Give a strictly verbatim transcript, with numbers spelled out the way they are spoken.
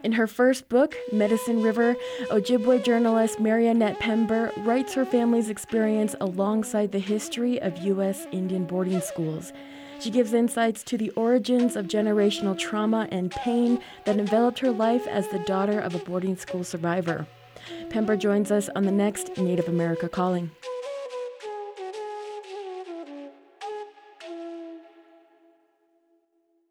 In her first book, Medicine River, Ojibwe journalist Mariannette Pember writes her family's experience alongside the history of U S Indian boarding schools. She gives insights to the origins of generational trauma and pain that enveloped her life as the daughter of a boarding school survivor. Pember joins us on the next Native America Calling.